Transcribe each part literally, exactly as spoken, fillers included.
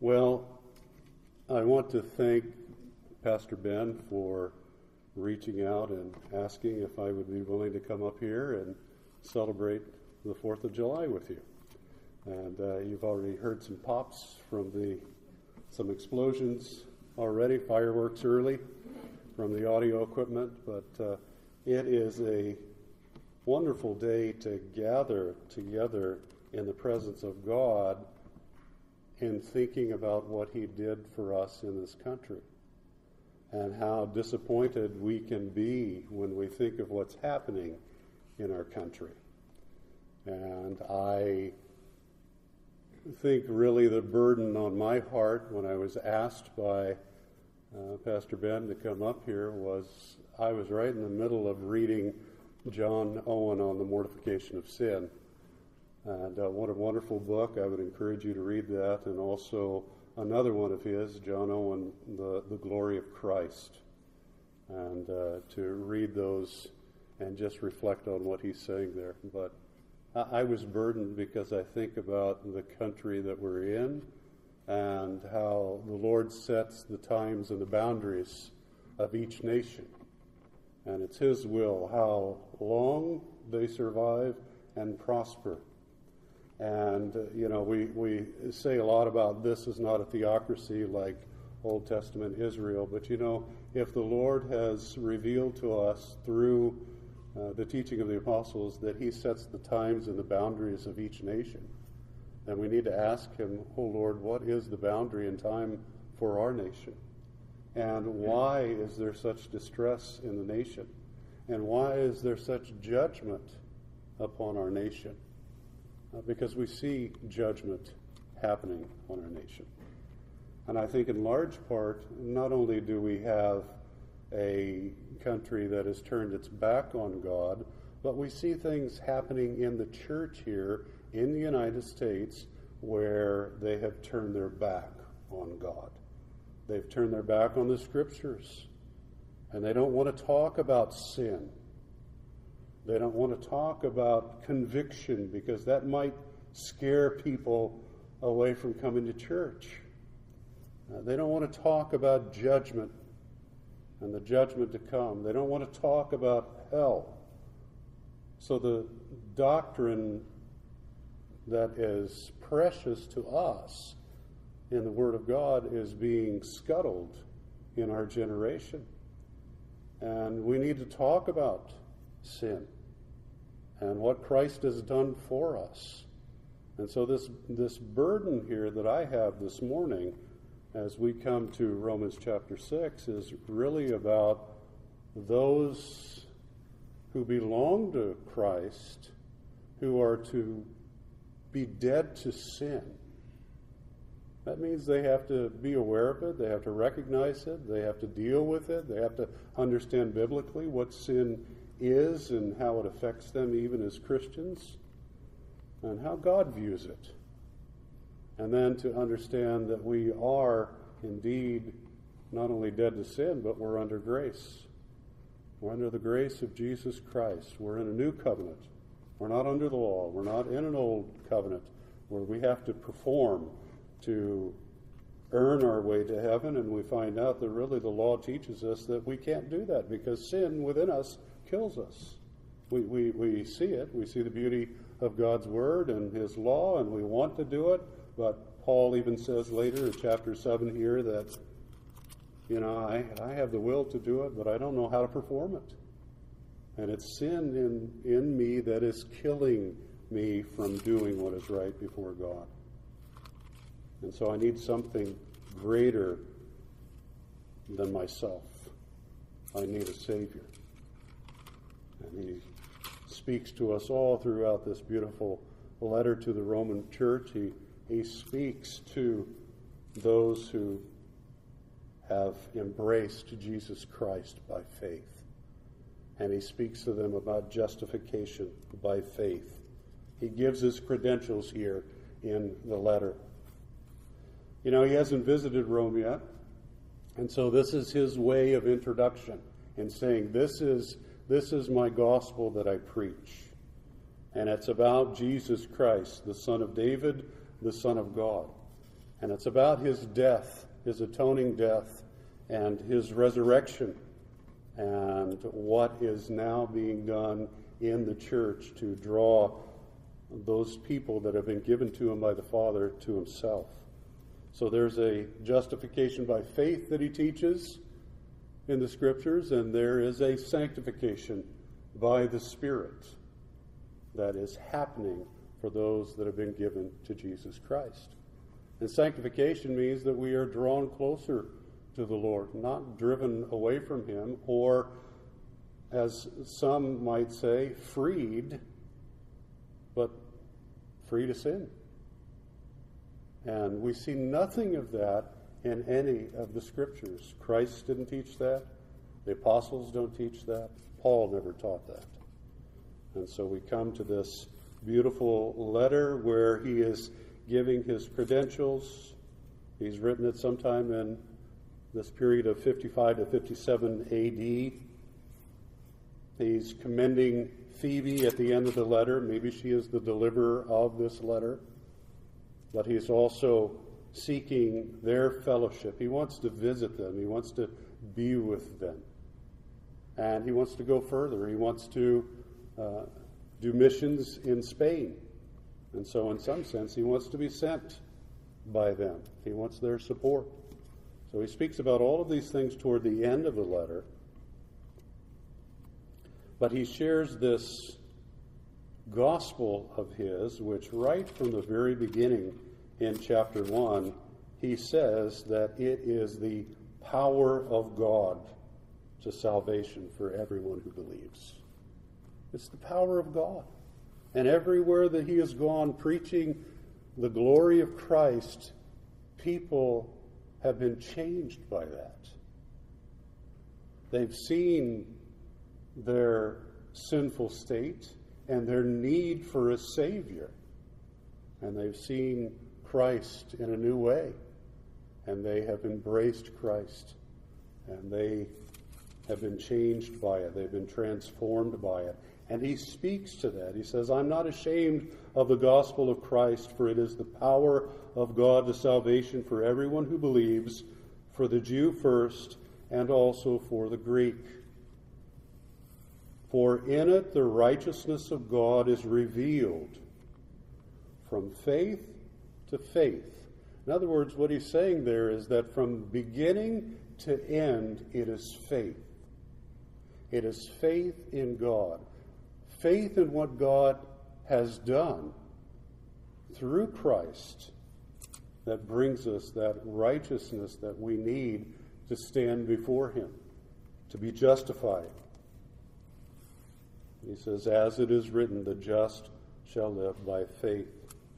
Well, I want to thank Pastor Ben for reaching out and asking if I would be willing to come up here and celebrate the fourth of July with you. And uh, you've already heard some pops from the, some explosions already, fireworks early from the audio equipment, but uh, it is a wonderful day to gather together in the presence of God in thinking about what He did for us in this country and how disappointed we can be when we think of what's happening in our country. And I think really the burden on my heart when I was asked by uh, Pastor Ben to come up here was I was right in the middle of reading John Owen on the mortification of sin. And uh, what a wonderful book. I would encourage you to read that. And also another one of his, John Owen, The, the Glory of Christ. And uh, to read those and just reflect on what he's saying there. But I, I was burdened because I think about the country that we're in and how the Lord sets the times and the boundaries of each nation. And it's His will how long they survive and prosper. And, uh, you know, we, we say a lot about this is not a theocracy like Old Testament Israel, but, you know, if the Lord has revealed to us through uh, the teaching of the apostles that He sets the times and the boundaries of each nation, then we need to ask Him, oh, Lord, what is the boundary and time for our nation? And why is there such distress in the nation? And why is there such judgment upon our nation? Uh, because we see judgment happening on our nation. And I think in large part, not only do we have a country that has turned its back on God, but we see things happening in the church here in the United States where they have turned their back on God. They've turned their back on the Scriptures. And they don't want to talk about sin. They don't want to talk about conviction because that might scare people away from coming to church. Uh, they don't want to talk about judgment and the judgment to come. They don't want to talk about hell. So the doctrine that is precious to us in the Word of God is being scuttled in our generation. And we need to talk about sin and what Christ has done for us. And so this, this burden here that I have this morning as we come to Romans chapter six is really about those who belong to Christ who are to be dead to sin. That means they have to be aware of it, they have to recognize it, they have to deal with it, they have to understand biblically what sin is and how it affects them even as Christians, and how God views it. And then to understand that we are indeed not only dead to sin, but we're under grace. We're under the grace of Jesus Christ. We're in a new covenant. We're not under the law. We're not in an old covenant where we have to perform to earn our way to heaven, and we find out that really the law teaches us that we can't do that because sin within us kills us. We, we, we see it. We see the beauty of God's Word and His law, and we want to do it, but Paul even says later in chapter seven here that, you know, I, I have the will to do it, but I don't know how to perform it. And it's sin in, in me that is killing me from doing what is right before God. And so I need something greater than myself. I need a Savior. And He speaks to us all throughout this beautiful letter to the Roman church. He, he speaks to those who have embraced Jesus Christ by faith. And He speaks to them about justification by faith. He gives His credentials here in the letter. You know, He hasn't visited Rome yet, and so this is His way of introduction in saying, this is, this is my gospel that I preach. And it's about Jesus Christ, the Son of David, the Son of God. And it's about his death, his atoning death, and his resurrection, and what is now being done in the church to draw those people that have been given to him by the Father to himself. So there's a justification by faith that he teaches in the Scriptures, and there is a sanctification by the Spirit that is happening for those that have been given to Jesus Christ. And sanctification means that we are drawn closer to the Lord, not driven away from him, or, as some might say, freed, but free to sin. And we see nothing of that in any of the Scriptures. Christ didn't teach that. The apostles don't teach that. Paul never taught that. And so we come to this beautiful letter where he is giving his credentials. He's written it sometime in this period of fifty-five to fifty-seven A D. He's commending Phoebe at the end of the letter. Maybe she is the deliverer of this letter. But he's also seeking their fellowship. He wants to visit them. He wants to be with them. And he wants to go further. He wants to uh, do missions in Spain. And so in some sense, he wants to be sent by them. He wants their support. So he speaks about all of these things toward the end of the letter. But he shares this gospel of his, which right from the very beginning in chapter one, he says that it is the power of God to salvation for everyone who believes. It's the power of God. And everywhere that he has gone preaching the glory of Christ, people have been changed by that. They've seen their sinful state and their need for a Savior. And they've seen Christ in a new way. And they have embraced Christ. And they have been changed by it. They've been transformed by it. And he speaks to that. He says, I'm not ashamed of the gospel of Christ, for it is the power of God to salvation for everyone who believes, for the Jew first, and also for the Greek. For in it the righteousness of God is revealed from faith to faith. In other words, what he's saying there is that from beginning to end, it is faith. It is faith in God. Faith in what God has done through Christ that brings us that righteousness that we need to stand before him, to be justified. He says, as it is written, the just shall live by faith.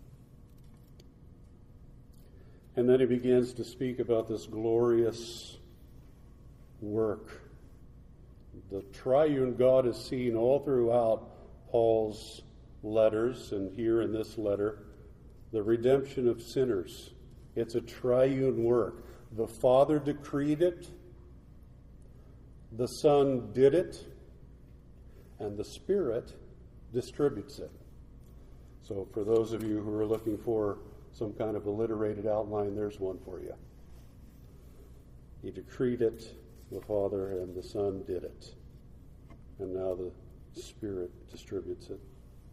And then he begins to speak about this glorious work. The triune God is seen all throughout Paul's letters, and here in this letter, the redemption of sinners. It's a triune work. The Father decreed it, the Son did it, and the Spirit distributes it. So for those of you who are looking for some kind of alliterated outline, there's one for you. He decreed it, the Father and the Son did it. And now the Spirit distributes it.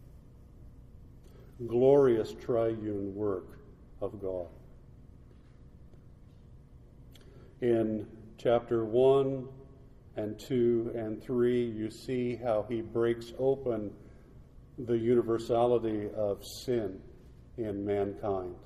Glorious triune work of God. In chapter one and two and three, you see how he breaks open the universality of sin in mankind.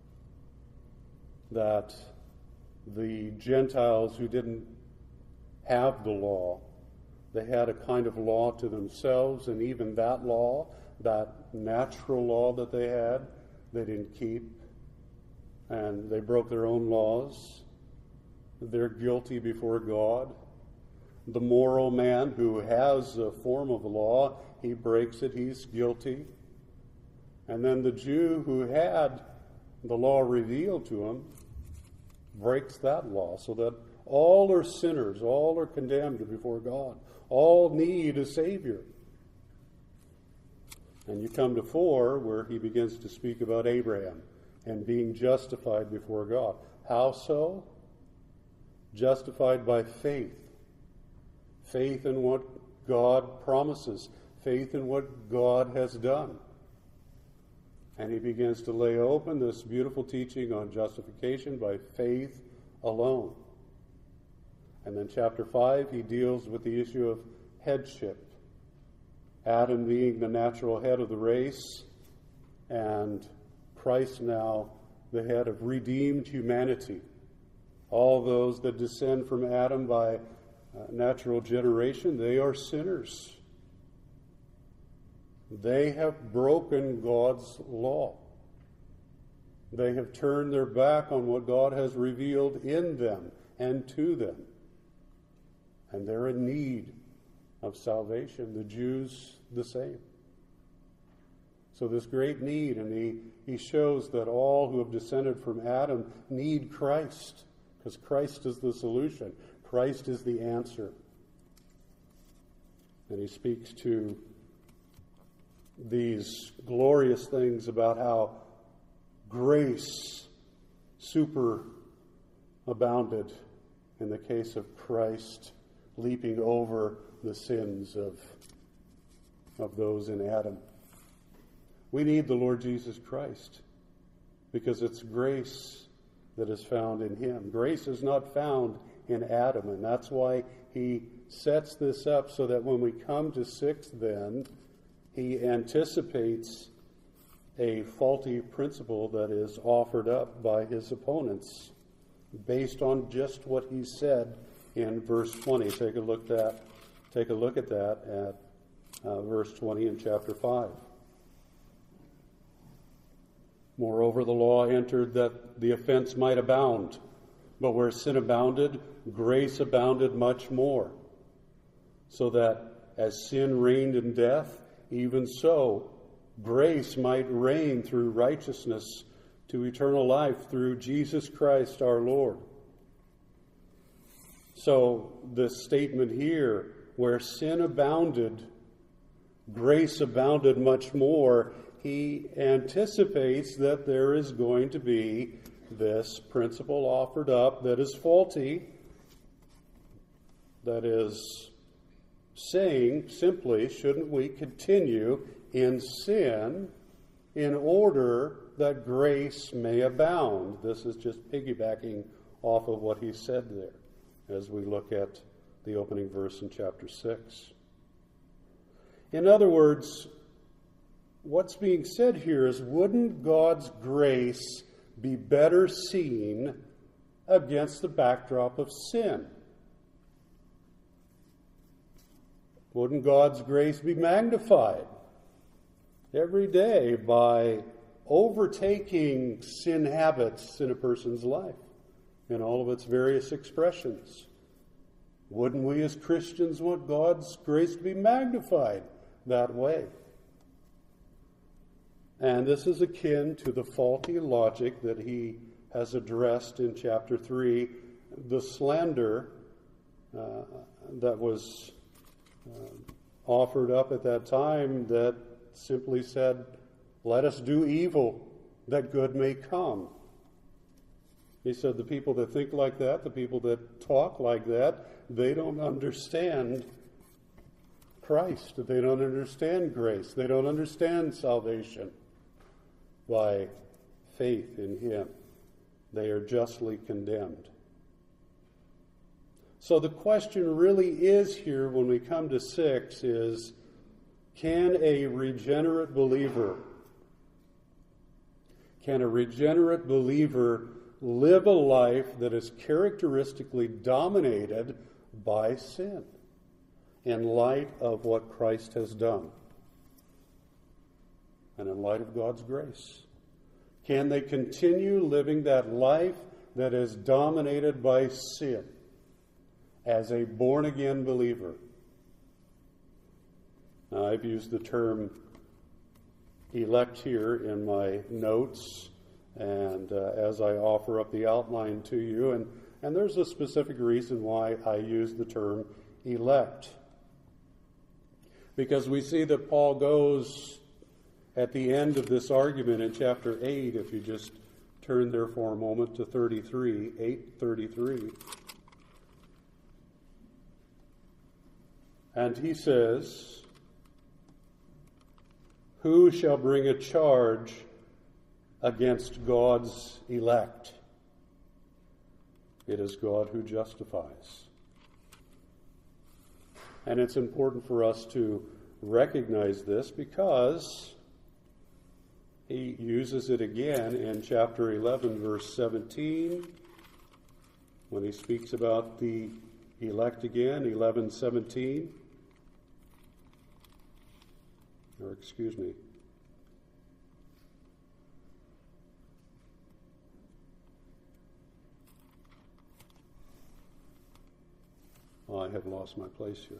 That the Gentiles who didn't have the law, they had a kind of law to themselves, and even that law, that natural law that they had, they didn't keep, and they broke their own laws. They're guilty before God. The moral man who has a form of law, he breaks it, he's guilty. And then the Jew who had the law revealed to him breaks that law, so that all are sinners, all are condemned before God. All need a Savior. And you come to four, where he begins to speak about Abraham and being justified before God. How so? Justified by faith. Faith in what God promises. Faith in what God has done. And he begins to lay open this beautiful teaching on justification by faith alone. And then chapter five, he deals with the issue of headship. Adam being the natural head of the race, and Christ now the head of redeemed humanity. All those that descend from Adam by uh, natural generation, they are sinners. They have broken God's law. They have turned their back on what God has revealed in them and to them. And they're in need of salvation. The Jews, the same. So this great need, and he, he shows that all who have descended from Adam need Christ, because Christ is the solution. Christ is the answer. And he speaks to these glorious things about how grace superabounded in the case of Christ, leaping over the sins of, of those in Adam. We need the Lord Jesus Christ because it's grace that is found in him. Grace is not found in Adam, and that's why he sets this up so that when we come to six, then he anticipates a faulty principle that is offered up by his opponents based on just what he said in verse twenty. Take a look at that. Take a look at that at uh, verse twenty in chapter five. Moreover, the law entered that the offense might abound, but where sin abounded, grace abounded much more, so that as sin reigned in death, even so grace might reign through righteousness to eternal life through Jesus Christ our Lord. So this statement here, where sin abounded, grace abounded much more, he anticipates that there is going to be this principle offered up that is faulty, that is saying simply, shouldn't we continue in sin in order that grace may abound? This is just piggybacking off of what he said there as we look at the opening verse in chapter six. In other words, what's being said here is, wouldn't God's grace be better seen against the backdrop of sin? Wouldn't God's grace be magnified every day by overtaking sin habits in a person's life in all of its various expressions? Wouldn't we as Christians want God's grace to be magnified that way? And this is akin to the faulty logic that he has addressed in chapter three, the slander uh, that was uh, offered up at that time that simply said, let us do evil that good may come. He said the people that think like that, the people that talk like that, they don't understand Christ. They don't understand grace. They don't understand salvation by faith in him. They are justly condemned. So the question really is here when we come to six is, can a regenerate believer, can a regenerate believer live a life that is characteristically dominated by sin in light of what Christ has done and in light of God's grace? Can they continue living that life that is dominated by sin as a born-again believer? Now, I've used the term elect here in my notes and uh, as I offer up the outline to you, and, and there's a specific reason why I use the term elect. Because we see that Paul goes at the end of this argument in chapter eight, if you just Turn there for a moment to thirty-three, eight thirty-three. And he says, who shall bring a charge against God's elect? It is God who justifies. And it's important for us to recognize this because he uses it again in chapter eleven, verse seventeen, when he speaks about the elect again, eleven seventeen. Or excuse me. Oh, I have lost my place here.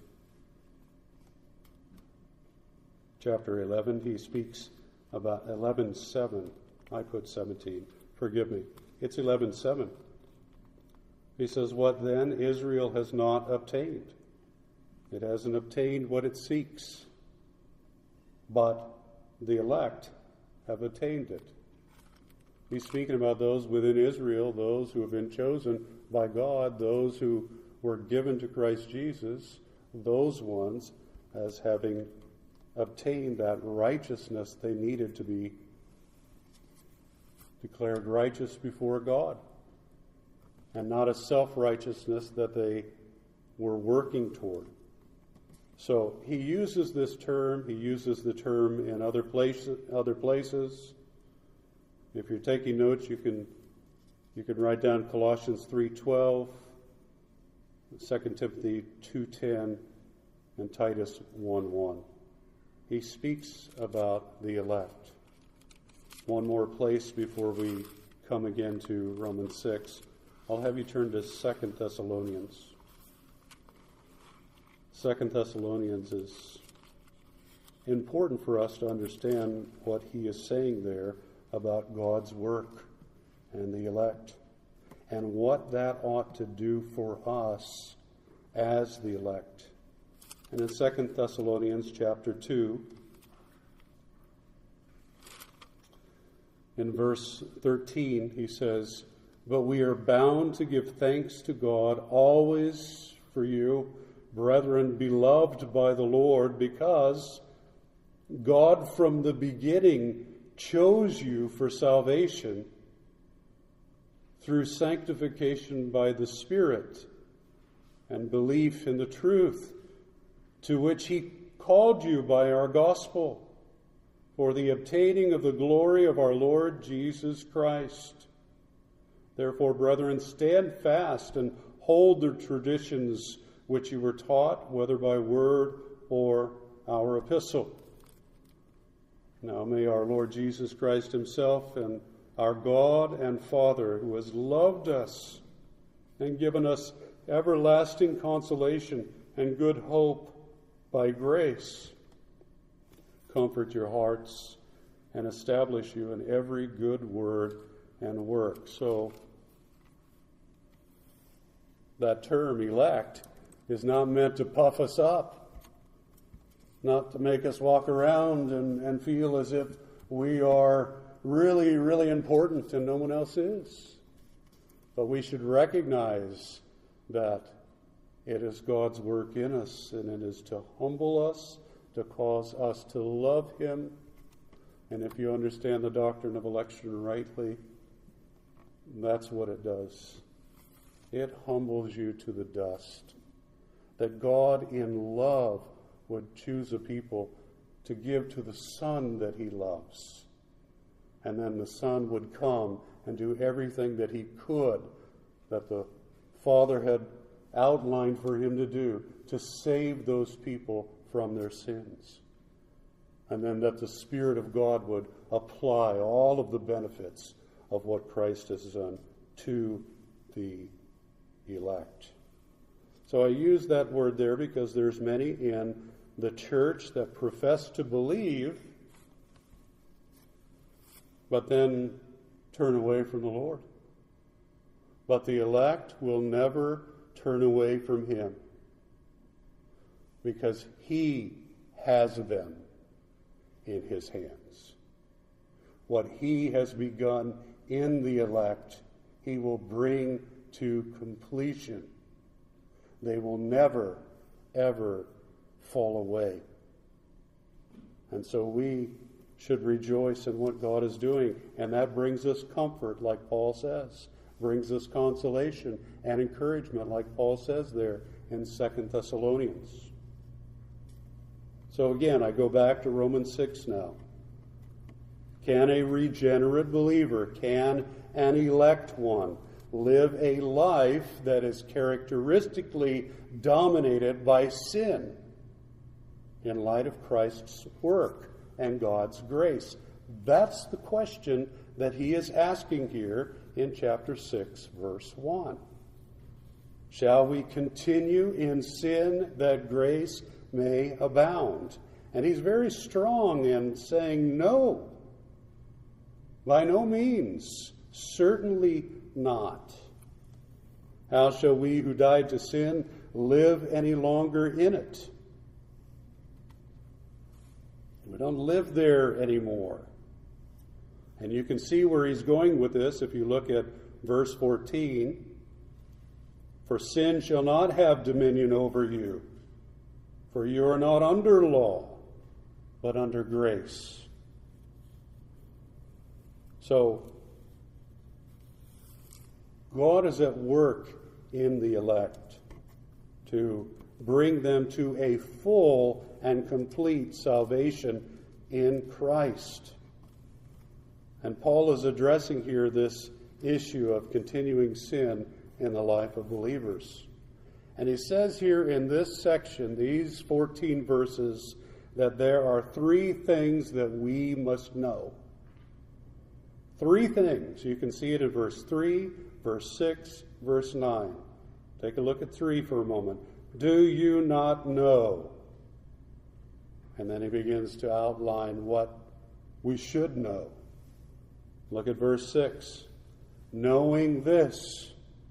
Chapter eleven, he speaks about eleven seven. I put seventeen. Forgive me. It's eleven seven. He says, what then Israel has not obtained? It hasn't obtained what it seeks. But the elect have attained it. He's speaking about those within Israel, those who have been chosen by God, those who were given to Christ Jesus, those ones as having obtained that righteousness they needed to be declared righteous before God, and not a self-righteousness that they were working toward. So he uses this term, he uses the term in other places, other places. If you're taking notes, you can you can write down Colossians three twelve, Second Timothy two ten, and Titus one one. He speaks about the elect. One more place before we come again to Romans six. I'll have you turn to Second Thessalonians. Second Thessalonians is important for us to understand what he is saying there about God's work and the elect, and what that ought to do for us as the elect. And in Second Thessalonians chapter two, in verse thirteen, he says, but we are bound to give thanks to God always for you, brethren, beloved by the Lord, because God from the beginning chose you for salvation through sanctification by the Spirit and belief in the truth, to which he called you by our gospel, for the obtaining of the glory of our Lord Jesus Christ. Therefore, brethren, stand fast and hold the traditions which you were taught, whether by word or our epistle. Now may our Lord Jesus Christ himself and our God and Father, who has loved us and given us everlasting consolation and good hope by grace, comfort your hearts and establish you in every good word and work. So that term, elect, is not meant to puff us up, not to make us walk around and, and feel as if we are really, really important and no one else is. But we should recognize that it is God's work in us, and it is to humble us, to cause us to love him. And if you understand the doctrine of election rightly, that's what it does. It humbles you to the dust. That God in love would choose a people to give to the Son that he loves. And then the Son would come and do everything that he could, that the Father had outlined for him to do, to save those people from their sins. And then that the Spirit of God would apply all of the benefits of what Christ has done to the elect. So I use that word there because there's many in the church that profess to believe, but then turn away from the Lord. But the elect will never turn away from him, because he has them in his hands. What he has begun in the elect, he will bring to completion. They will never, ever fall away. And so we should rejoice in what God is doing. And that brings us comfort, like Paul says. Brings us consolation and encouragement, like Paul says there in Second Thessalonians. So again, I go back to Romans six now. Can a regenerate believer, can an elect one, live a life that is characteristically dominated by sin in light of Christ's work and God's grace? That's the question that he is asking here in chapter six, verse one. Shall we continue in sin that grace may abound? And he's very strong in saying no. By no means. Certainly not. How shall we who died to sin live any longer in it? We don't live there anymore. And you can see where he's going with this if you look at verse fourteen. For sin shall not have dominion over you, for you are not under law, but under grace. So, God is at work in the elect to bring them to a full and complete salvation in Christ. And Paul is addressing here this issue of continuing sin in the life of believers. And he says here in this section, these fourteen verses, that there are three things that we must know. Three things. You can see it in verse three, verse six, verse nine. Take a look at three for a moment. Do you not know? And then he begins to outline what we should know. Look at verse six. Knowing this.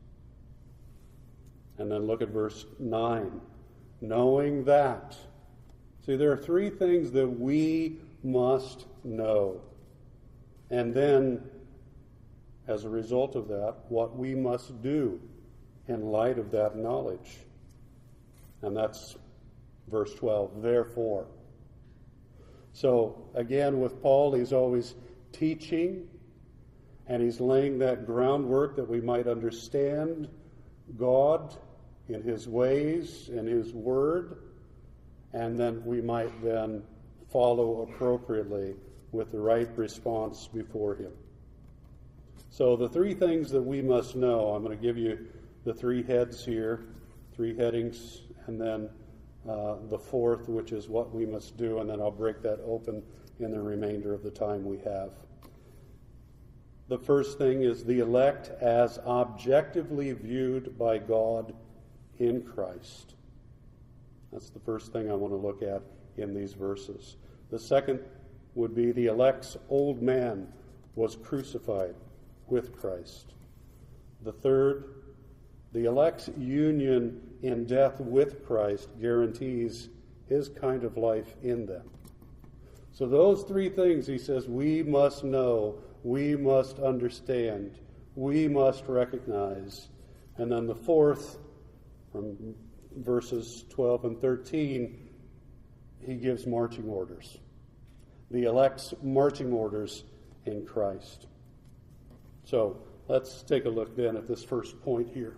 And then look at verse nine. Knowing that. See, there are three things that we must know. And then, as a result of that, what we must do in light of that knowledge. And that's verse twelve. Therefore. So, again, with Paul, he's always teaching, and he's laying that groundwork that we might understand God in his ways, in his word, and then we might then follow appropriately with the right response before him. So the three things that we must know, I'm going to give you the three heads here, three headings, and then uh, the fourth, which is what we must do, and then I'll break that open in the remainder of the time we have. The first thing is the elect as objectively viewed by God in Christ. That's the first thing I want to look at in these verses. The second would be the elect's old man was crucified with Christ. The third, the elect's union in death with Christ guarantees his kind of life in them. So those three things, he says, we must know, we must understand, we must recognize. And then the fourth, from verses twelve and thirteen, he gives marching orders. The elect's marching orders in Christ. So let's take a look then at this first point here.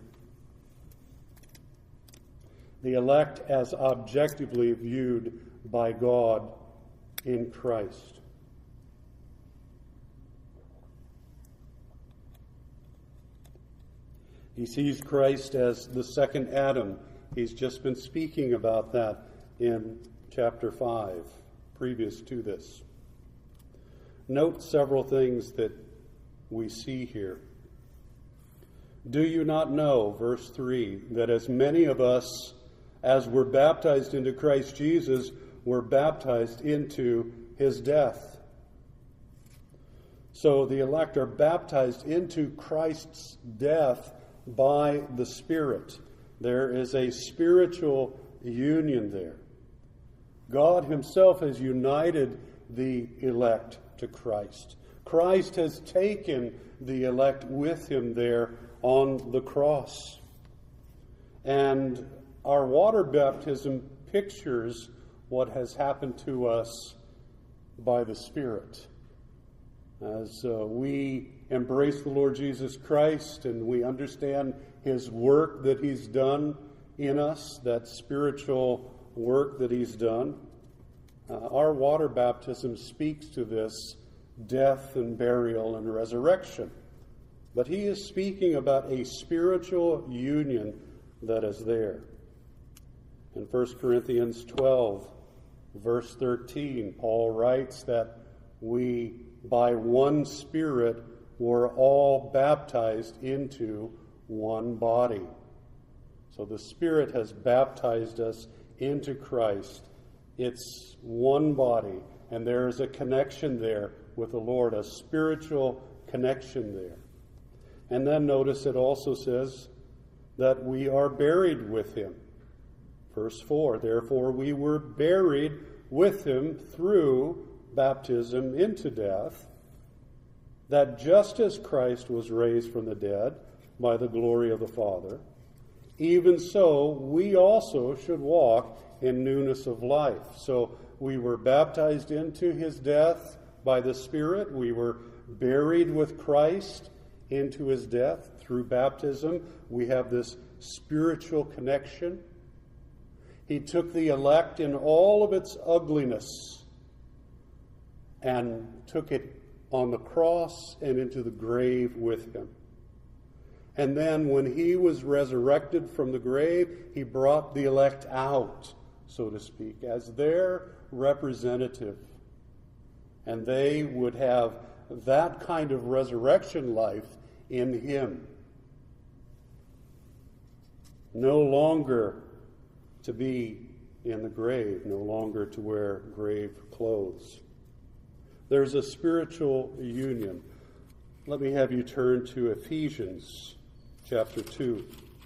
The elect as objectively viewed by God in Christ. He sees Christ as the second Adam. He's just been speaking about that in chapter five, previous to this. Note several things that we see here. Do you not know, verse three, that as many of us as were baptized into Christ Jesus were baptized into his death? So the elect are baptized into Christ's death by the Spirit. There is a spiritual union there. God himself has united the elect to Christ. Christ has taken the elect with him there on the cross. And our water baptism pictures what has happened to us by the Spirit. As uh, we embrace the Lord Jesus Christ and we understand his work that he's done in us, that spiritual work that he's done, uh, our water baptism speaks to this death and burial and resurrection. But he is speaking about a spiritual union that is there. In First Corinthians twelve, verse thirteen, Paul writes that we, by one Spirit, were all baptized into one body. So the Spirit has baptized us into Christ. It's one body, and there is a connection there with the Lord, a spiritual connection there. And then notice it also says that we are buried with him. Verse four, therefore we were buried with him through baptism into death, that just as Christ was raised from the dead by the glory of the Father, even so we also should walk in newness of life. So we were baptized into his death by the Spirit. We were buried with Christ into his death through baptism. We have this spiritual connection. He took the elect in all of its ugliness and took it on the cross and into the grave with him. And then when he was resurrected from the grave, he brought the elect out, so to speak, as their representative. And they would have that kind of resurrection life in him. No longer to be in the grave, no longer to wear grave clothes. There's a spiritual union. Let me have you turn to Ephesians chapter two.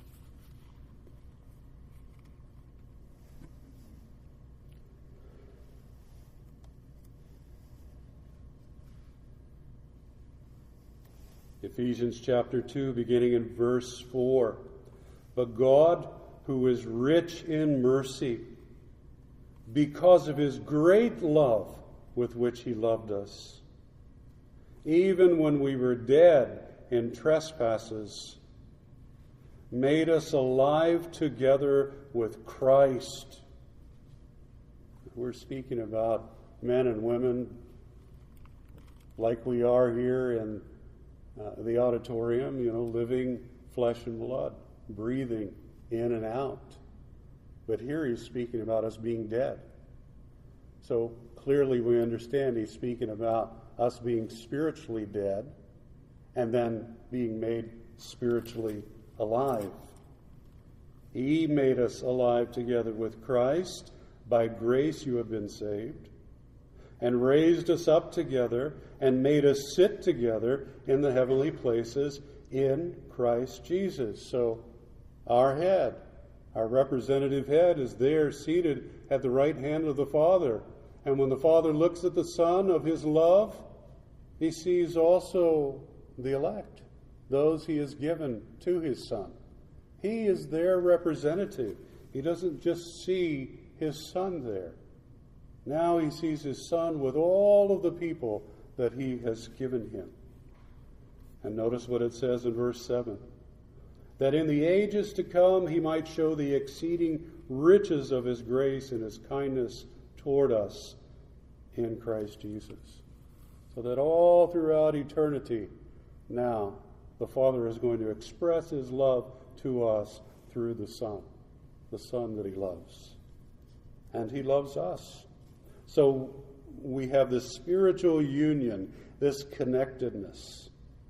Ephesians chapter two, beginning in verse four. But God, who is rich in mercy, because of his great love with which he loved us, even when we were dead in trespasses, made us alive together with Christ. We're speaking about men and women like we are here in uh, the auditorium, you know, living flesh and blood, breathing in and out. But here he's speaking about us being dead. So clearly we understand he's speaking about us being spiritually dead and then being made spiritually alive. He made us alive together with Christ. By grace you have been saved, and raised us up together and made us sit together in the heavenly places in Christ Jesus. So our head, our representative head, is there seated at the right hand of the Father. And when the Father looks at the Son of his love, he sees also the elect, those he has given to his Son. He is their representative. He doesn't just see his Son there. Now he sees his Son with all of the people that he has given him. And notice what it says in verse seven. That in the ages to come he might show the exceeding riches of his grace and his kindness toward us in Christ Jesus. So that all throughout eternity, now the Father is going to express his love to us through the Son, the Son that he loves. And he loves us. So we have this spiritual union, this connectedness.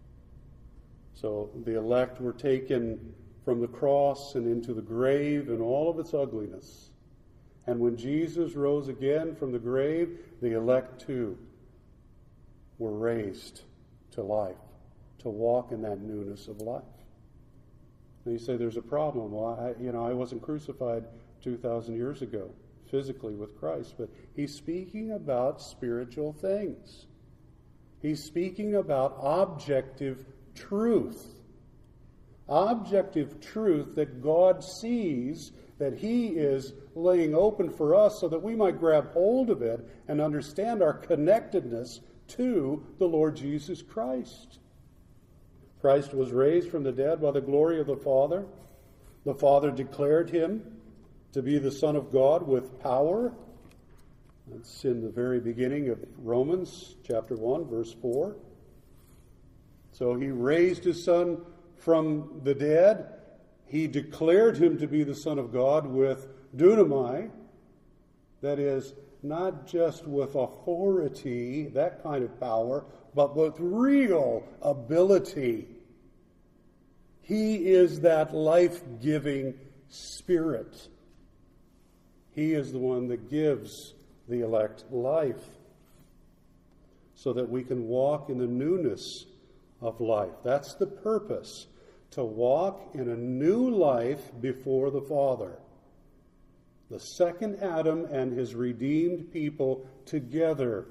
So the elect were taken from the cross and into the grave and all of its ugliness. And when Jesus rose again from the grave, the elect too were raised to life, to walk in that newness of life. And you say there's a problem. Well, I, you know, I wasn't crucified two thousand years ago physically with Christ, but he's speaking about spiritual things. He's speaking about objective truth. Objective truth that God sees, that He is laying open for us so that we might grab hold of it and understand our connectedness to the Lord Jesus Christ. Christ was raised from the dead by the glory of the Father. The Father declared Him to be the Son of God with power. That's in the very beginning of Romans chapter one, verse four. So He raised His Son from the dead. He declared Him to be the Son of God with dunamai, that is, not just with authority, that kind of power, but with real ability. He is that life-giving Spirit. He is the one that gives the elect life so that we can walk in the newness of life. That's the purpose, to walk in a new life before the Father. The second Adam and his redeemed people together.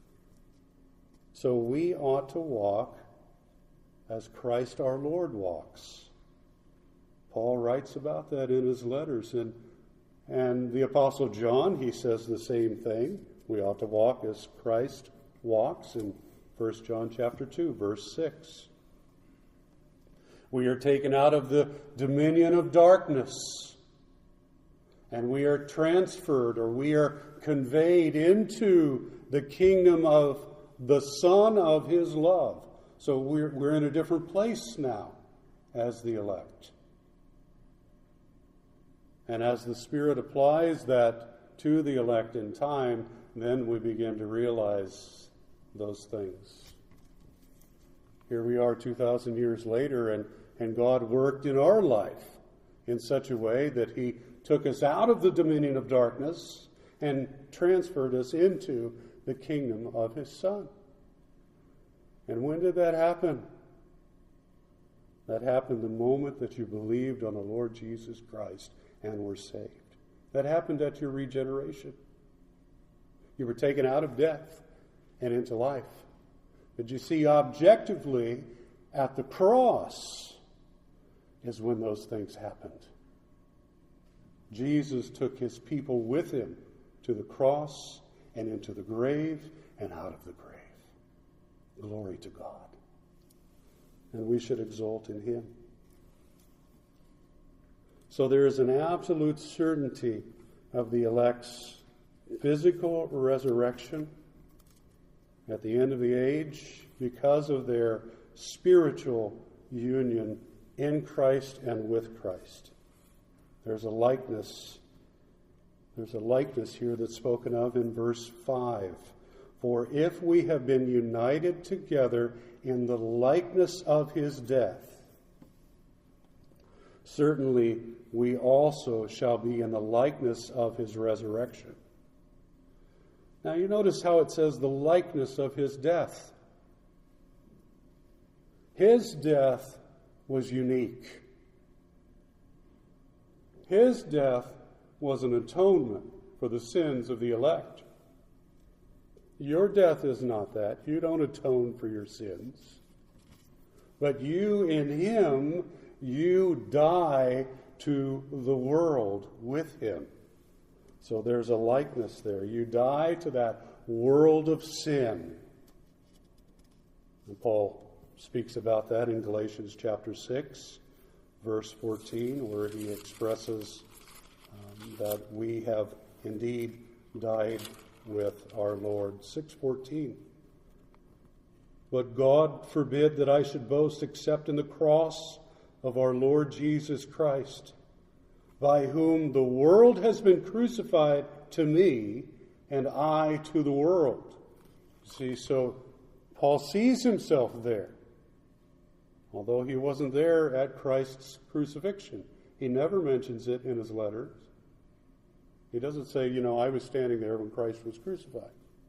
So we ought to walk as Christ our Lord walks. Paul writes about that in his letters, and and the Apostle John, he says the same thing. We ought to walk as Christ walks in First John chapter two, verse six. We are taken out of the dominion of darkness, and we are transferred, or we are conveyed into the kingdom of the Son of His love. So we're, we're in a different place now as the elect. And as the Spirit applies that to the elect in time, then we begin to realize those things. Here we are two thousand years later, and, and God worked in our life in such a way that He took us out of the dominion of darkness and transferred us into the kingdom of His Son. And when did that happen? That happened the moment that you believed on the Lord Jesus Christ and were saved. That happened at your regeneration. You were taken out of death and into life. But you see, objectively, at the cross is when those things happened. Jesus took His people with Him to the cross and into the grave and out of the grave. Glory to God. And we should exult in Him. So there is an absolute certainty of the elect's physical resurrection at the end of the age because of their spiritual union in Christ and with Christ. There's a likeness. There's a likeness here that's spoken of in verse five. For if we have been united together in the likeness of His death, certainly we also shall be in the likeness of His resurrection. Now you notice how it says the likeness of His death. His death was unique. His death was an atonement for the sins of the elect. Your death is not that. You don't atone for your sins. But you in Him, you die to the world with Him. So there's a likeness there. You die to that world of sin. And Paul speaks about that in Galatians chapter six, verse fourteen, where he expresses um, that we have indeed died with our Lord. six fourteen. But God forbid that I should boast except in the cross of our Lord Jesus Christ, by whom the world has been crucified to me, and I to the world. See, so Paul sees himself there, although he wasn't there at Christ's crucifixion. He never mentions it in his letters. He doesn't say, you know, I was standing there when Christ was crucified.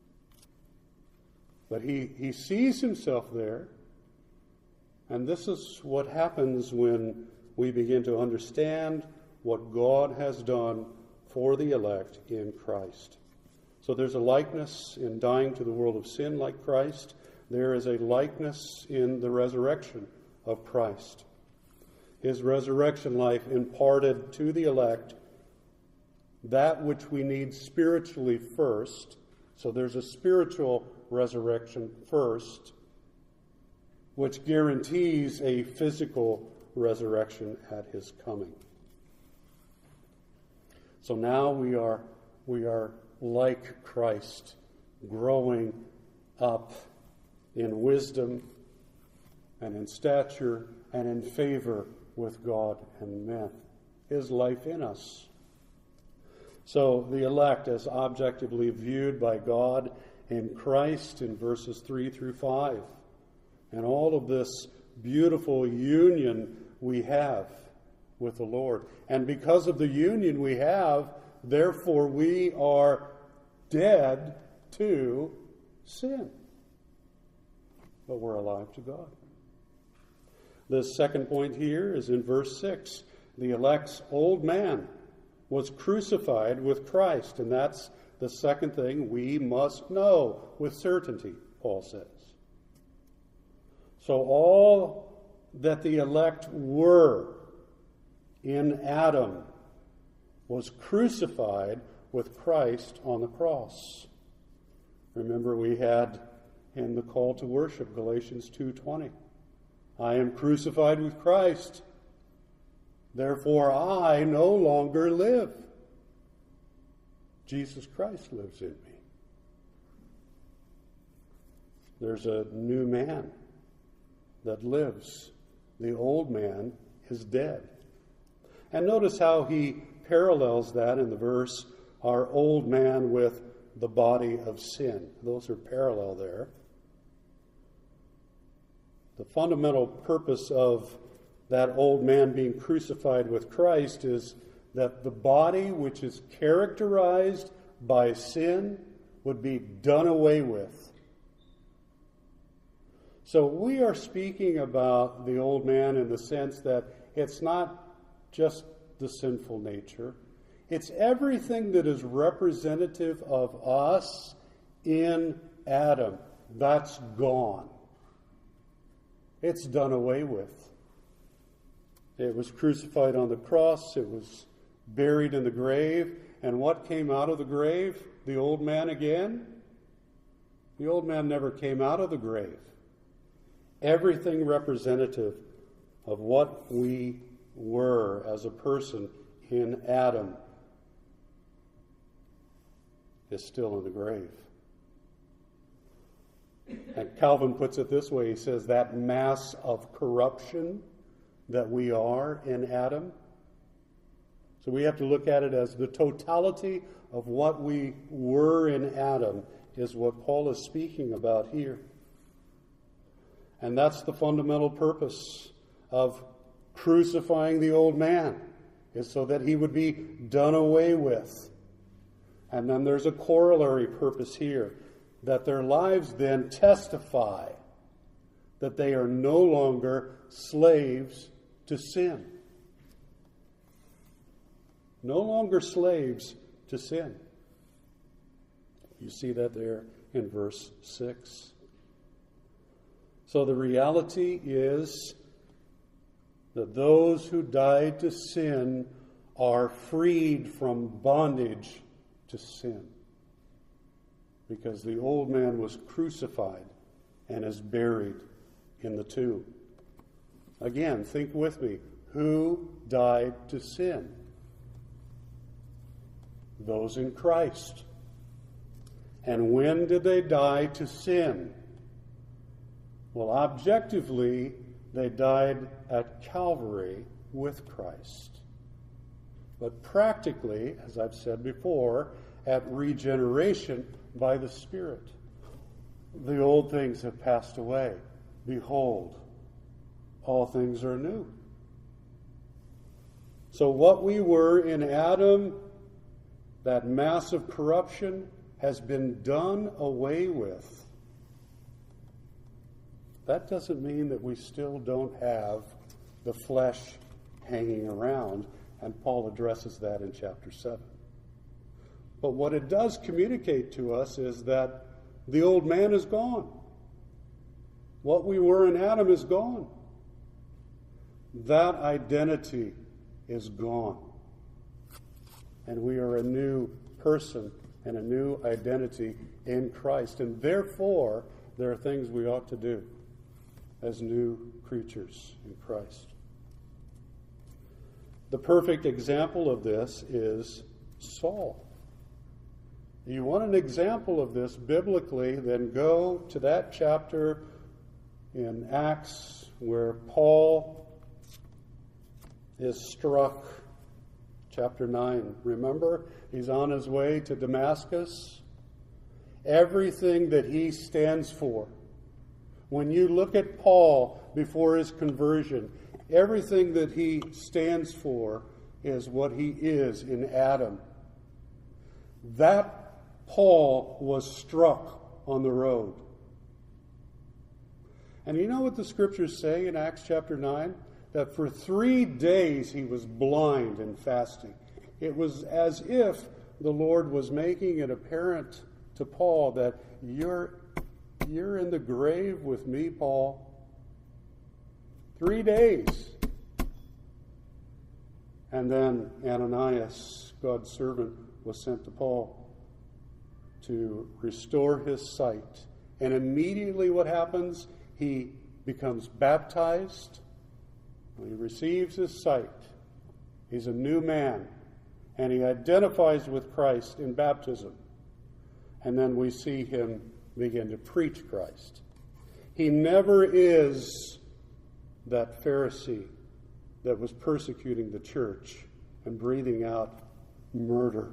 But he, he sees himself there, and this is what happens when we begin to understand what God has done for the elect in Christ. So there's a likeness in dying to the world of sin like Christ. there is a likeness in the resurrection of Christ. His resurrection life imparted to the elect that which we need spiritually first. So there's a spiritual resurrection first, which guarantees a physical resurrection at his coming. So now we are we are like Christ, growing up in wisdom and in stature and in favor with God and men. His life in us. So the elect as objectively viewed by God in Christ in verses three through five. And all of this beautiful union we have with the Lord. And because of the union we have, therefore we are dead to sin. But we're alive to God. The second point here is in verse six. The elect's old man was crucified with Christ. And that's the second thing we must know with certainty, Paul says. So all that the elect were in Adam was crucified with Christ on the cross. Remember, we had in the call to worship, Galatians two twenty. I am crucified with Christ. Therefore I no longer live. Jesus Christ lives in me. There's a new man that lives. The old man is dead. And notice how he parallels that in the verse, our old man with the body of sin. Those are parallel there. The fundamental purpose of that old man being crucified with Christ is that the body which is characterized by sin would be done away with. So we are speaking about the old man in the sense that it's not just the sinful nature. It's everything that is representative of us in Adam. That's gone. It's done away with. It was crucified on the cross. It was buried in the grave. And what came out of the grave? The old man again? The old man never came out of the grave. Everything representative of what we were as a person in Adam is still in the grave. And Calvin puts it this way. He says that mass of corruption that we are in Adam. So we have to look at it as the totality of what we were in Adam is what Paul is speaking about here. And that's the fundamental purpose of crucifying the old man, is so that he would be done away with. And then there's a corollary purpose here, that their lives then testify that they are no longer slaves to sin. No longer slaves to sin. You see that there in verse six. So the reality is that those who died to sin are freed from bondage to sin. Because the old man was crucified and is buried in the tomb. Again, think with me. Who died to sin? Those in Christ. And when did they die to sin? Well, objectively, they died at Calvary with Christ. But practically, as I've said before, at regeneration by the Spirit. The old things have passed away. Behold, all things are new. So what we were in Adam, that massive corruption, has been done away with. That doesn't mean that we still don't have the flesh hanging around, and Paul addresses that in chapter seven. But what it does communicate to us is that the old man is gone. What we were in Adam is gone. That identity is gone. And we are a new person and a new identity in Christ. And therefore, there are things we ought to do as new creatures in Christ. The perfect example of this is Saul. You want an example of this biblically, then go to that chapter in Acts where Paul is struck. Chapter nine. Remember, he's on his way to Damascus. Everything that he stands for. When you look at Paul before his conversion, everything that he stands for is what he is in Adam. That Paul was struck on the road. And you know what the scriptures say in Acts chapter nine? That for three days he was blind and fasting. It was as if the Lord was making it apparent to Paul that you're, you're in the grave with me, Paul. Three days. And then Ananias, God's servant, was sent to Paul to restore his sight. And immediately what happens? He becomes baptized. When he receives his sight, he's a new man. And he identifies with Christ in baptism. And then we see him begin to preach Christ. He never is that Pharisee that was persecuting the church and breathing out murder.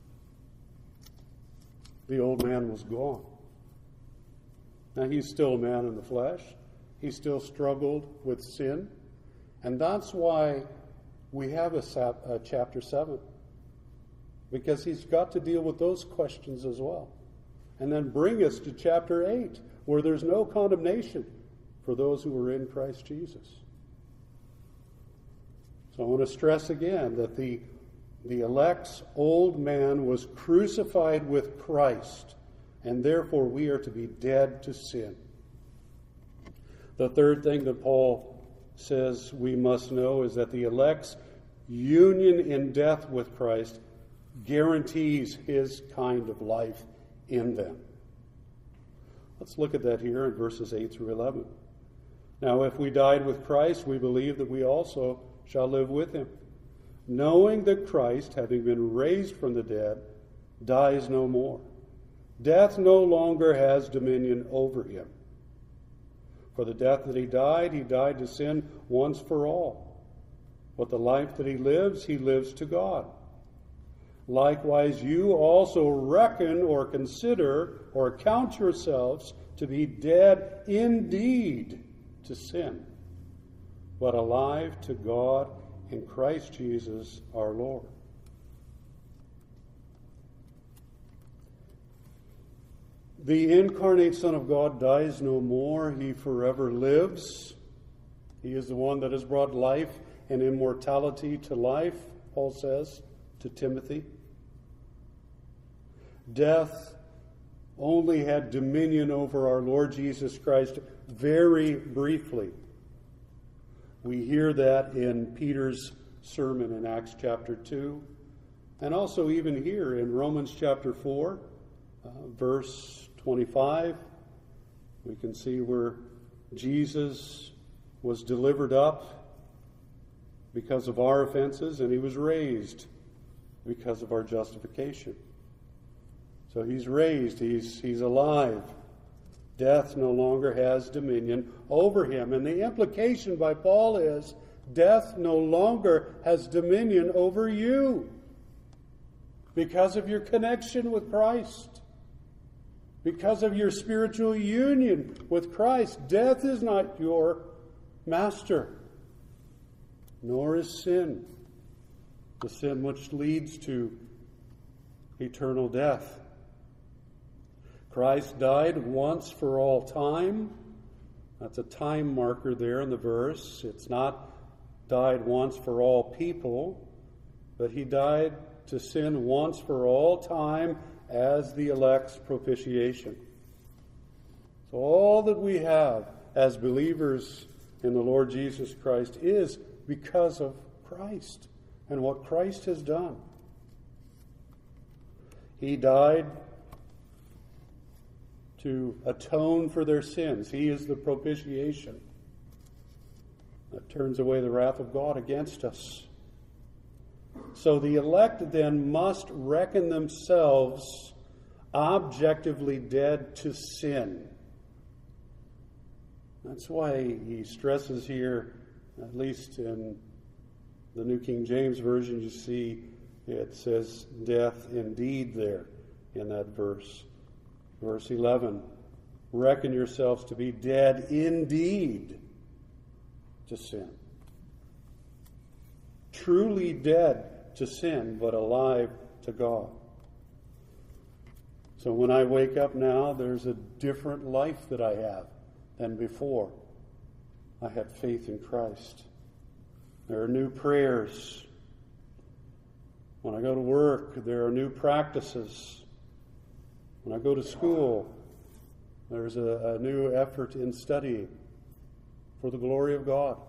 The old man was gone. Now, he's still a man in the flesh. He still struggled with sin. And that's why we have a, sap, a chapter seven. Because he's got to deal with those questions as well. And then bring us to chapter eight, where there's no condemnation for those who are in Christ Jesus. So I want to stress again that the, the elect's old man was crucified with Christ, and therefore we are to be dead to sin. The third thing that Paul says we must know is that the elect's union in death with Christ guarantees his kind of life in them. Let's look at that here in verses eight through eleven. Now, if we died with Christ, we believe that we also shall live with him, knowing that Christ, having been raised from the dead, dies no more. Death no longer has dominion over him. For the death that he died, he died to sin once for all. But the life that he lives, he lives to God. Likewise, you also reckon or consider or count yourselves to be dead indeed to sin, but alive to God in Christ Jesus our Lord. The incarnate Son of God dies no more. He forever lives. He is the one that has brought life and immortality to life, Paul says to Timothy. Death only had dominion over our Lord Jesus Christ very briefly. We hear that in Peter's sermon in Acts chapter two, and also even here in Romans chapter four, uh, verse twenty-five. We can see where Jesus was delivered up because of our offenses, and he was raised because of our justification. So he's raised, he's, he's alive. Death no longer has dominion over him. And the implication by Paul is, death no longer has dominion over you because of your connection with Christ. Because of your spiritual union with Christ. Death is not your master, nor is sin. The sin which leads to eternal death. Christ died once for all time. That's a time marker there in the verse. It's not died once for all people, but he died to sin once for all time as the elect's propitiation. So all that we have as believers in the Lord Jesus Christ is because of Christ and what Christ has done. He died to atone for their sins. He is the propitiation that turns away the wrath of God against us. So the elect then must reckon themselves objectively dead to sin. That's why he stresses here, at least in the New King James Version, you see it says death indeed there in that verse. Verse eleven, reckon yourselves to be dead indeed to sin. Truly dead to sin, but alive to God. So when I wake up now, there's a different life that I have than before I had faith in Christ. There are new prayers. When I go to work, there are new practices. When I go to school, there's a, a new effort in studying for the glory of God.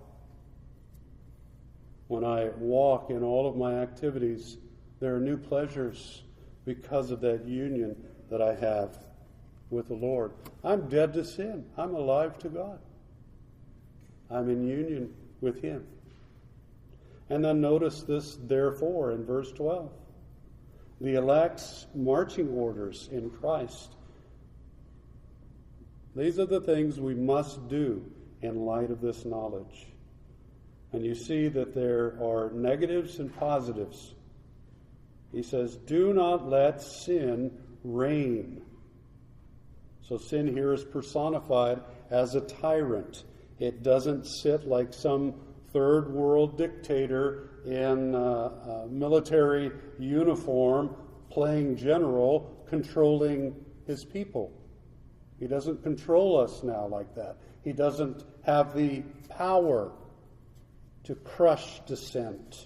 When I walk in all of my activities, there are new pleasures because of that union that I have with the Lord. I'm dead to sin. I'm alive to God. I'm in union with Him. And then notice this, therefore, in verse twelve. The elect's marching orders in Christ. These are the things we must do in light of this knowledge. And you see that there are negatives and positives. He says, do not let sin reign. So sin here is personified as a tyrant. It doesn't sit like some third world dictator in uh, a military uniform, playing general, controlling his people. He doesn't control us now like that. He doesn't have the power to crush dissent.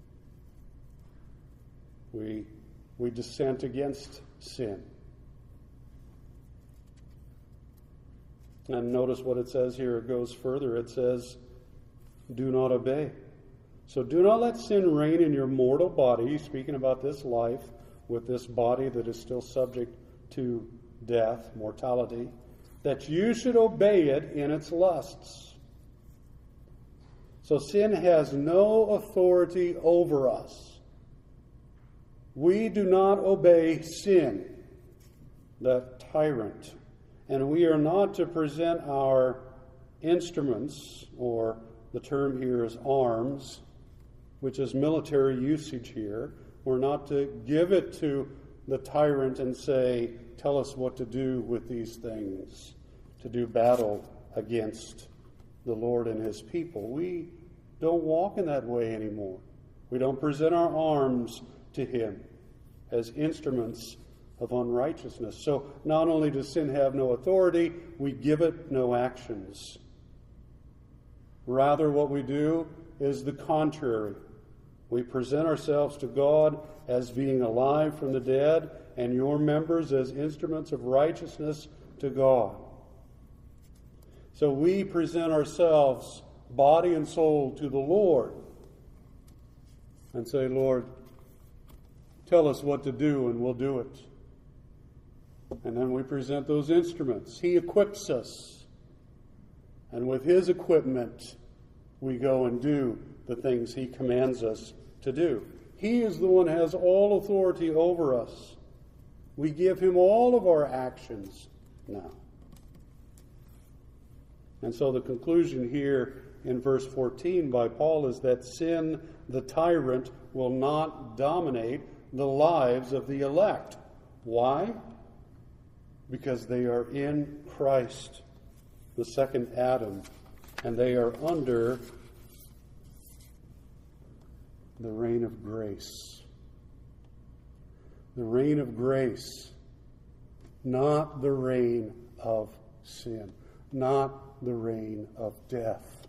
We, we dissent against sin. And notice what it says here. It goes further. It says, do not obey. So do not let sin reign in your mortal body, speaking about this life, with this body that is still subject to death, mortality, that you should obey it in its lusts. So sin has no authority over us. We do not obey sin, that tyrant. And we are not to present our instruments, or the term here is arms, which is military usage here. We're not to give it to the tyrant and say, tell us what to do with these things, to do battle against the Lord and His people. We don't walk in that way anymore. We don't present our arms to Him as instruments of unrighteousness. So not only does sin have no authority, we give it no actions. Rather, what we do is the contrary. We present ourselves to God as being alive from the dead, and your members as instruments of righteousness to God. So we present ourselves, body and soul, to the Lord and say, Lord, tell us what to do and we'll do it. And then we present those instruments. He equips us. And with His equipment, we go and do the things He commands us to do. He is the one who has all authority over us. We give Him all of our actions now. And so the conclusion here in verse fourteen by Paul is that sin, the tyrant, will not dominate the lives of the elect. Why? Because they are in Christ, the second Adam, and they are under the reign of grace. The reign of grace, not the reign of sin, not the reign of death.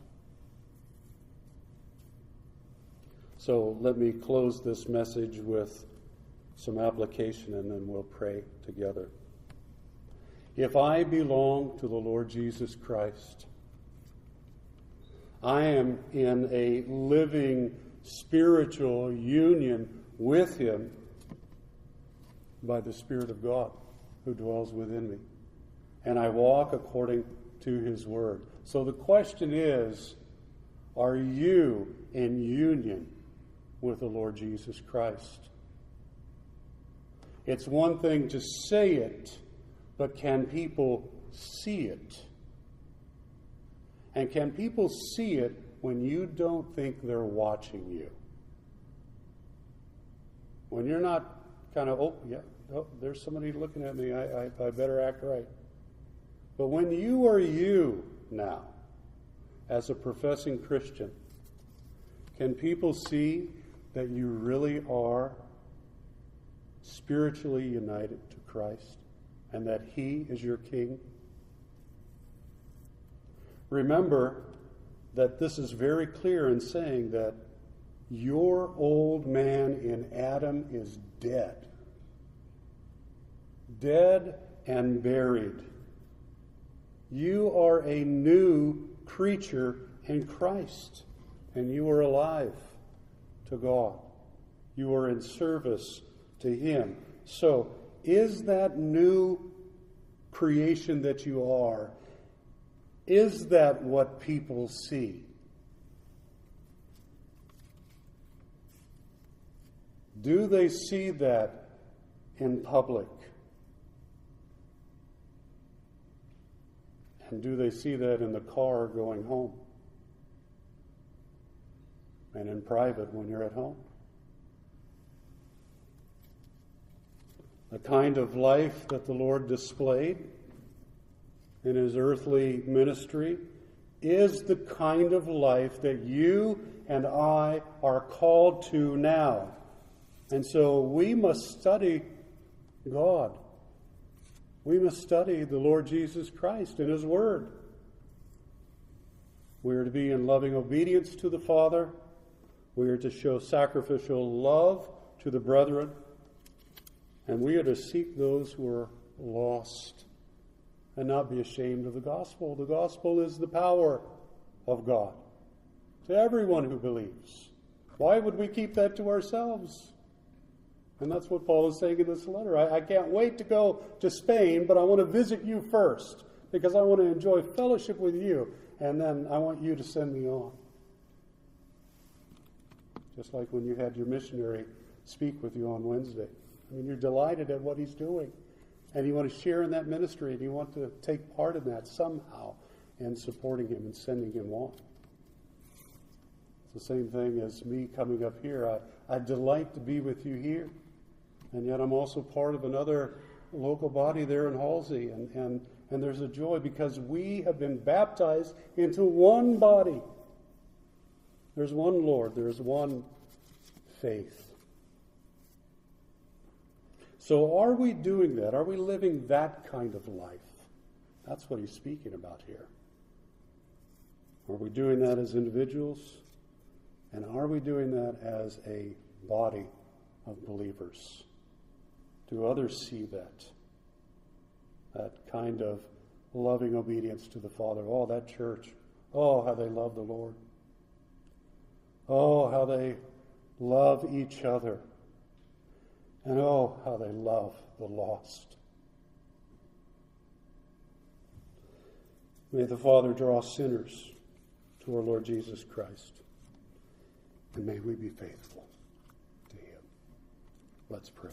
So let me close this message with some application, and then we'll pray together. If I belong to the Lord Jesus Christ, I am in a living spiritual union with him by the Spirit of God who dwells within me. And I walk according to his word. So the question is, are you in union with the Lord Jesus Christ? It's one thing to say it, but can people see it? And can people see it when you don't think they're watching you? When you're not kind of, oh, yeah, oh, there's somebody looking at me, I, I, I better act right. But when you are you now, as a professing Christian, can people see that you really are spiritually united to Christ and that he is your king? Remember that this is very clear in saying that your old man in Adam is dead. Dead and buried. You are a new creature in Christ, and you are alive to God. You are in service to him. So, is that new creation that you are, is that what people see? Do they see that in public? And do they see that in the car going home? And in private when you're at home? The kind of life that the Lord displayed in his earthly ministry is the kind of life that you and I are called to now. And so we must study God. We must study the Lord Jesus Christ and his word. We are to be in loving obedience to the Father. We are to show sacrificial love to the brethren. And we are to seek those who are lost and not be ashamed of the gospel. The gospel is the power of God to everyone who believes. Why would we keep that to ourselves? And that's what Paul is saying in this letter. I, I can't wait to go to Spain, but I want to visit you first because I want to enjoy fellowship with you, and then I want you to send me on. Just like when you had your missionary speak with you on Wednesday. I mean, you're delighted at what he's doing, and you want to share in that ministry, and you want to take part in that somehow and supporting him and sending him on. It's the same thing as me coming up here. I, I delight to be with you here. And yet I'm also part of another local body there in Halsey. And, and, and there's a joy because we have been baptized into one body. There's one Lord. There's one faith. So are we doing that? Are we living that kind of life? That's what he's speaking about here. Are we doing that as individuals? And are we doing that as a body of believers? Do others see that? That kind of loving obedience to the Father. Oh, that church. Oh, how they love the Lord. Oh, how they love each other. And oh, how they love the lost. May the Father draw sinners to our Lord Jesus Christ. And may we be faithful to him. Let's pray.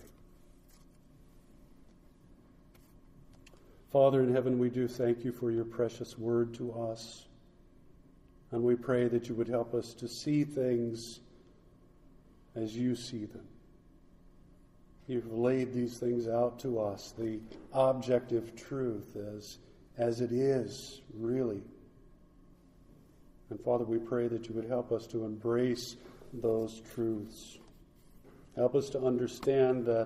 Father in heaven, we do thank you for your precious word to us. And we pray that you would help us to see things as you see them. You've laid these things out to us, the objective truth as, as it is, really. And Father, we pray that you would help us to embrace those truths. Help us to understand that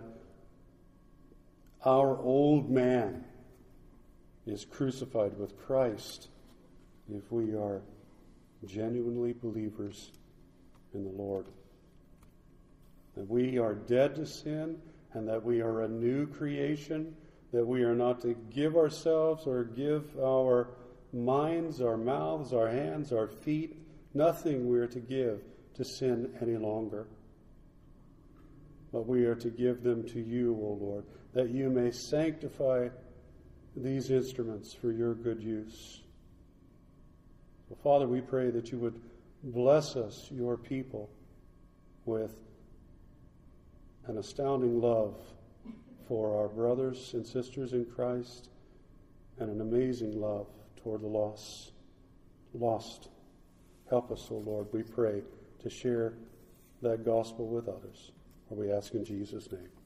our old man is crucified with Christ if we are genuinely believers in the Lord. That we are dead to sin and that we are a new creation, that we are not to give ourselves or give our minds, our mouths, our hands, our feet nothing we are to give to sin any longer. But we are to give them to you, O Lord, that you may sanctify these instruments for your good use. Well, Father, we pray that you would bless us, your people, with an astounding love for our brothers and sisters in Christ and an amazing love toward the lost. lost. Help us, O Lord, we pray, to share that gospel with others. For we ask in Jesus' name.